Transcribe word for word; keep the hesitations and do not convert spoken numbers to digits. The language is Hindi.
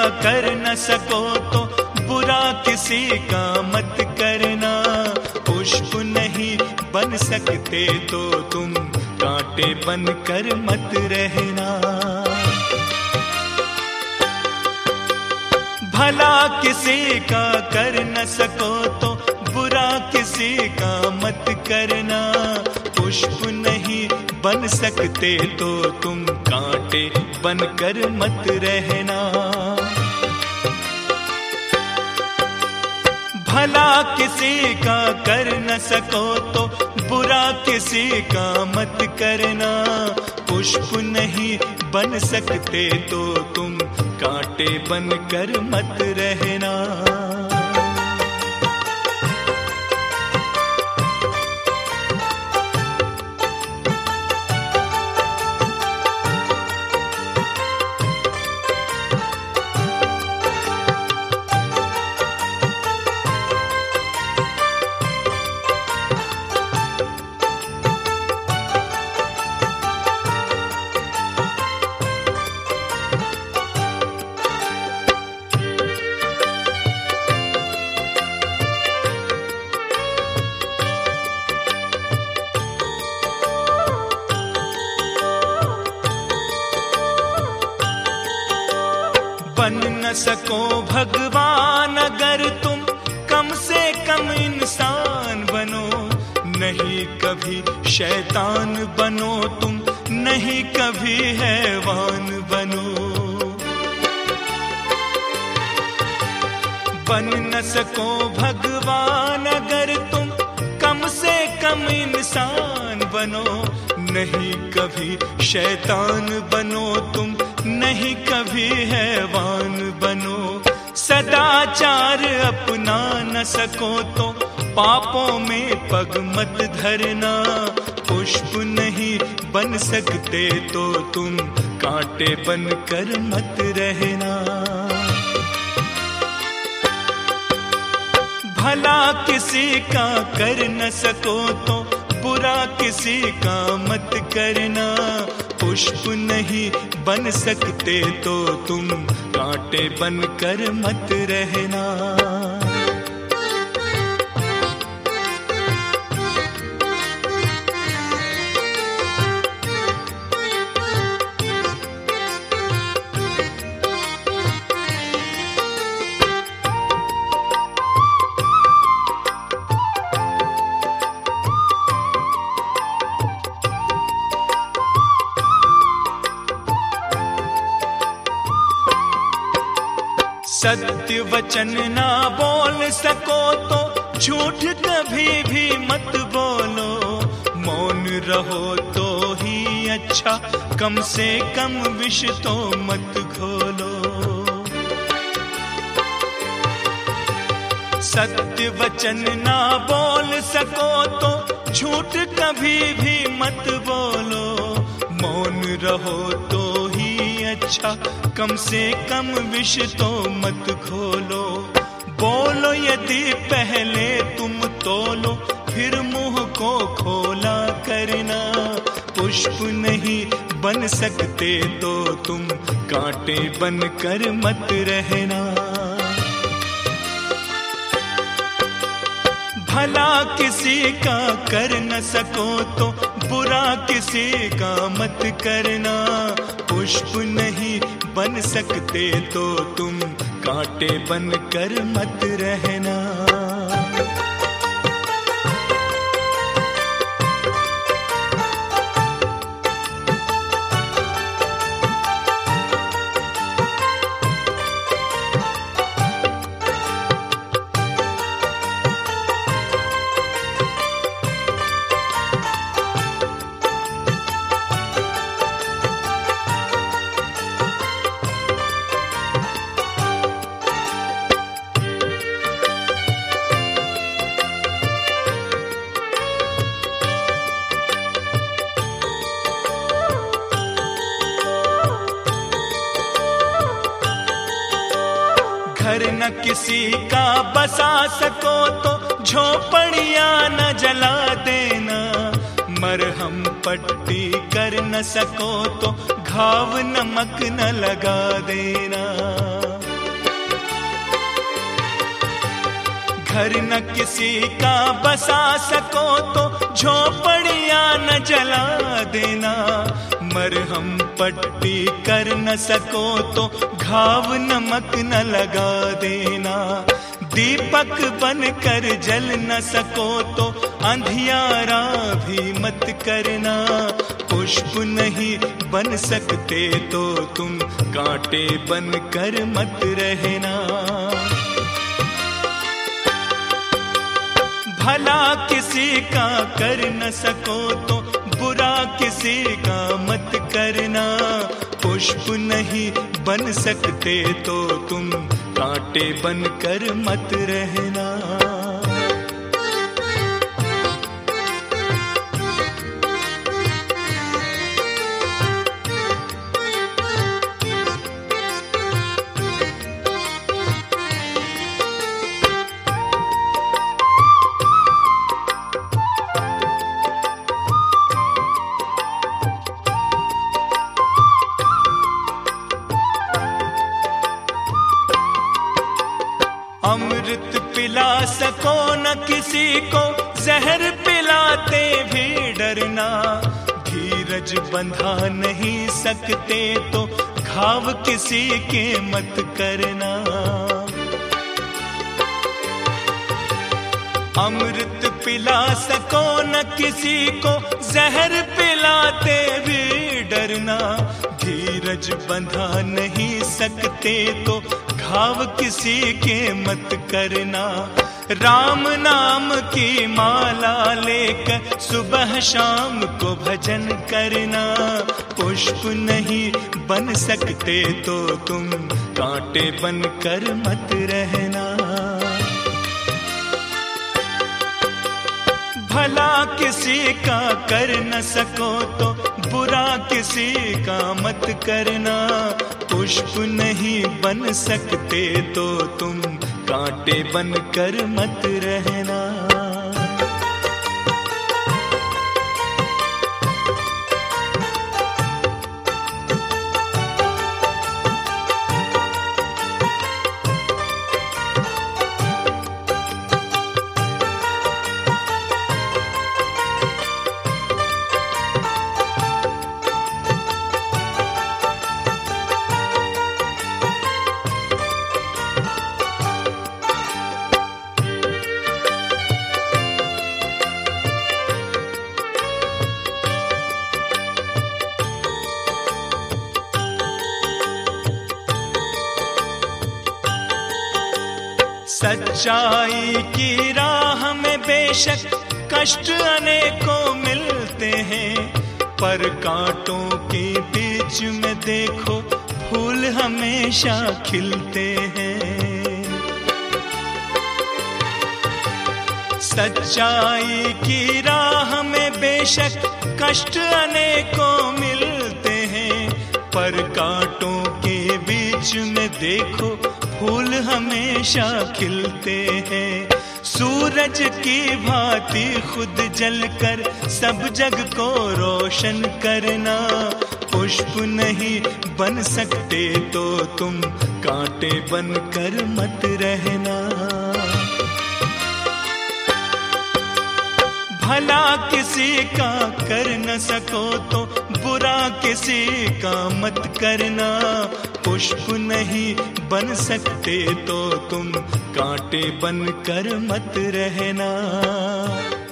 कर न सको तो बुरा किसी का मत करना। पुष्प नहीं बन सकते तो तुम कांटे बन कर मत रहना। भला किसी का कर न सको तो बुरा किसी का मत करना। पुष्प नहीं बन सकते तो तुम कांटे बन कर मत रहना। भला किसी का कर न सको तो बुरा किसी का मत करना। पुष्प नहीं बन सकते तो तुम कांटे बन कर मत रहना। बन न सको भगवान अगर तुम कम से कम इंसान बनो। नहीं कभी शैतान बनो तुम, नहीं कभी हैवान बनो। बन न सको भगवान अगर तुम कम से कम इंसान बनो। नहीं कभी शैतान बनो तुम, नहीं कभी हैवान बनो। सदाचार अपना न सको तो पापों में पग मत धरना। पुष्प नहीं बन सकते तो तुम कांटे बन कर मत रहना। भला किसी का कर न सको तो बुरा किसी का मत करना। पुष्प नहीं बन सकते तो तुम कांटे बन कर मत रहना। सत्य वचन ना बोल सको तो झूठ कभी भी मत बोलो। मौन रहो तो ही अच्छा, कम से कम विष तो मत घोलो। सत्य वचन ना बोल सको तो झूठ कभी भी मत बोलो। मौन रहो तो ही अच्छा, कम से कम विष तो मत खोलो। बोलो यदि पहले तुम तोलो, फिर मुंह को खोला करना। पुष्प नहीं बन सकते तो तुम कांटे बन कर मत रहना। भला किसी का कर न सको तो बुरा किसी का मत करना। पुष्प नहीं बन सकते तो तुम कांटे बन कर मत रहना। घर न किसी का बसा सको तो झोपड़ियां न जला देना। मरहम पट्टी कर न सको तो घाव नमक न लगा देना। घर न किसी का बसा सको तो झोपड़ियां न जला देना। मरहम पट्टी कर न सको तो घाव नमक न लगा देना। दीपक बनकर जल न सको तो अंधियारा भी मत करना। पुष्प नहीं बन सकते तो तुम कांटे बनकर मत रहना। भला किसी का कर न सको तो बुरा किसी का मत करना। पुष्प नहीं बन सकते तो तुम कांटे बनकर मत रहना। अमृत पिला सको न किसी को, जहर पिलाते भी डरना। धीरज बंधा नहीं सकते तो घाव किसी के मत करना। अमृत पिला सको न किसी को, जहर पिलाते भी डरना। धीरज बंधा नहीं सकते तो घाव किसी के मत करना। राम नाम की माला लेकर सुबह शाम को भजन करना। पुष्प नहीं बन सकते तो तुम कांटे बनकर मत रहना। भला किसी का कर न सको तो बुरा किसी का मत करना। पुष्प नहीं बन सकते तो तुम कांटे बनकर मत रहना। सच्चाई की राह में बेशक कष्ट अनेकों मिलते हैं, पर कांटों के बीच में देखो फूल हमेशा खिलते हैं। सच्चाई की राह में बेशक कष्ट अनेकों मिलते हैं, पर कांटों के बीच में देखो फूल हमेशा खिलते हैं। सूरज की भांति खुद जलकर सब जग को रोशन करना। पुष्प नहीं बन सकते तो तुम कांटे बनकर मत रहना। भला किसी का कर न सको तो बुरा किसी का मत करना। पुष्प नहीं बन सकते तो तुम कांटे बनकर मत रहना।